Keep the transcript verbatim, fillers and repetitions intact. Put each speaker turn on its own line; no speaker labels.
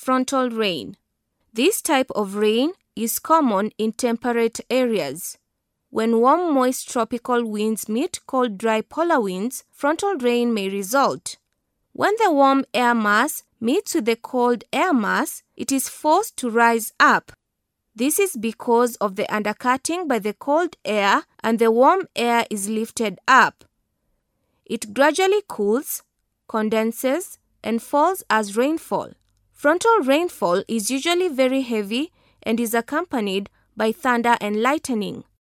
frontal rain. This type of rain is common in temperate areas. When warm, moist tropical winds meet cold, dry polar winds, frontal rain may result. When the warm air mass meets with the cold air mass, it is forced to rise up. This is because of the undercutting by the cold air, and the warm air is lifted up. It gradually cools, condenses, and falls as rainfall. Frontal rainfall is usually very heavy and is accompanied by thunder and lightning.